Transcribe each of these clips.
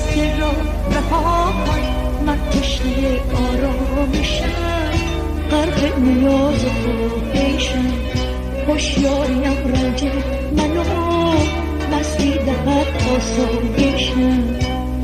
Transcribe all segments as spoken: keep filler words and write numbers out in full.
قصه را رها کن، من تشنه آرامشم، غرق نیاز و خواهشم. هوشیاریم رنج منو مستی دهد آسایشم.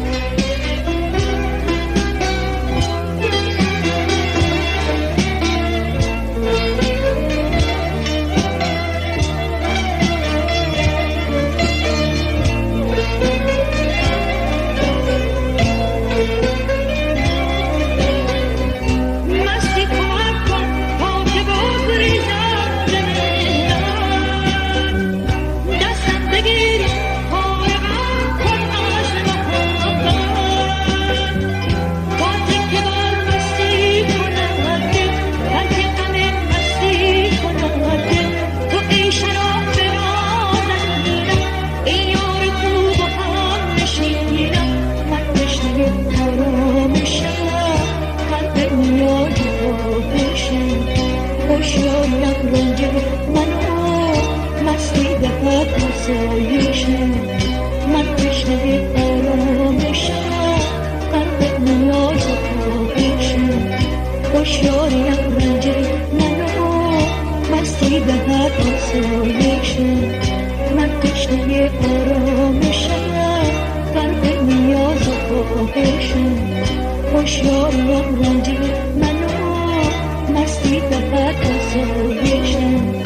من تشنه آرامشم، غرق نیاز و خواهشم. هوشیاریم رنج منو مستی دهد آسایشم. من تشنه آرامشم، غرق نیاز و خواهشم. هوشیاریم رنج منو مستی دهد آسایشم.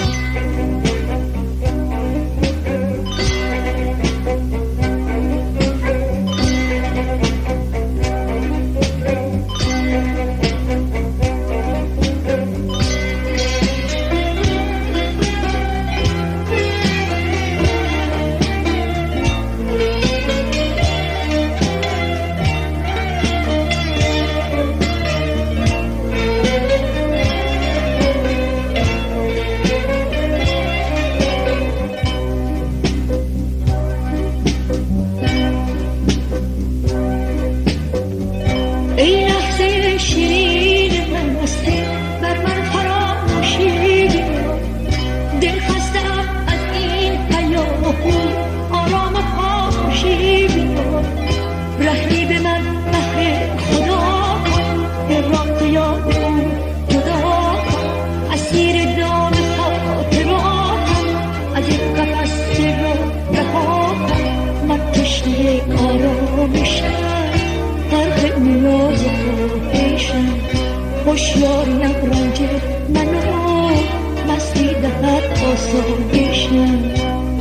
هوشیاریم رنج منو مستی دهد آسایشم.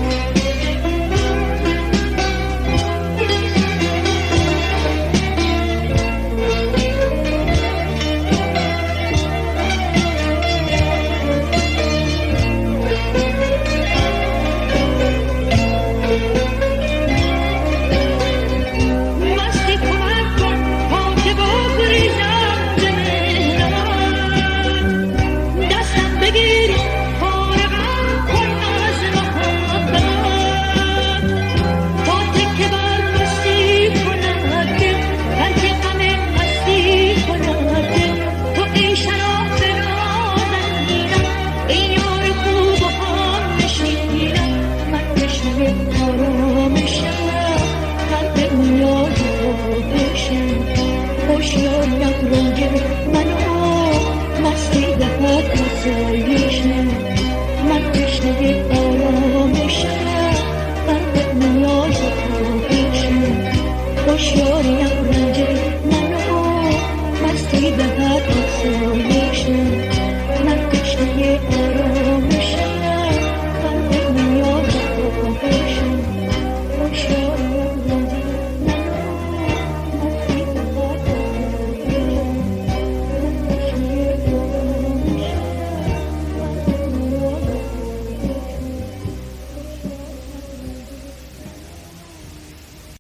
من تشنه آرامشم، غرق نیاز و خواهشم. هوشیاریم